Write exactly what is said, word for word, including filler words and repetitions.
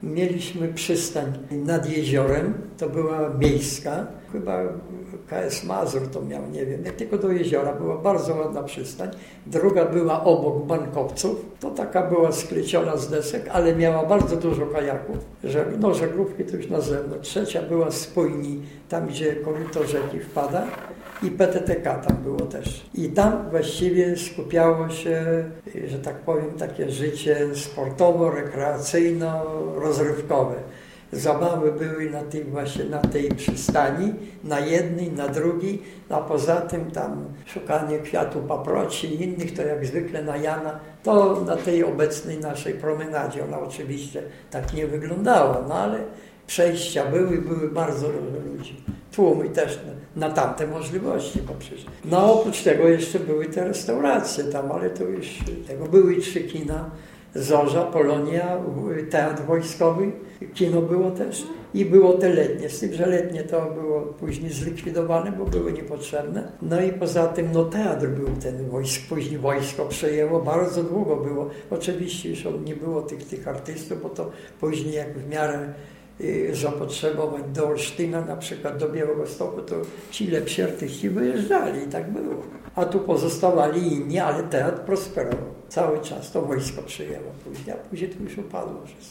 mieliśmy przystań nad jeziorem, to była miejska, chyba K S Mazur to miał, nie wiem, nie tylko do jeziora, była bardzo ładna przystań. Druga była obok Bankowców, to taka była skleciona z desek, ale miała bardzo dużo kajaków, że, no żaglówki to już na zewnątrz. Trzecia była z Pojni, tam gdzie koryto rzeki wpada. I P T T K tam było też. I tam właściwie skupiało się, że tak powiem, takie życie sportowo-rekreacyjno-rozrywkowe. Zabawy były na tej właśnie na tej przystani, na jednej, na drugiej, a poza tym tam szukanie kwiatu paproci i innych, to jak zwykle na Jana, to na tej obecnej naszej promenadzie. Ona oczywiście tak nie wyglądała, no ale przejścia były, były bardzo dużo ludzi. Tłumy też na, na tamte możliwości, bo przecież. No oprócz tego jeszcze były te restauracje tam, ale to już tego były trzy kina, Zorza, Polonia, Teatr Wojskowy, kino było też i było te letnie, z tym, że letnie to było później zlikwidowane, bo były niepotrzebne. No i poza tym no teatr był ten wojsk, później wojsko przejęło, bardzo długo było. Oczywiście już nie było tych, tych artystów, bo to później jak w miarę zapotrzebowań do Olsztyna, na przykład do Białegostoku, to ci lepsi artyści wyjeżdżali i tak było. A tu pozostawali inni, ale teatr prosperował. Cały czas to wojsko przyjęło później, a później to już upadło wszystko.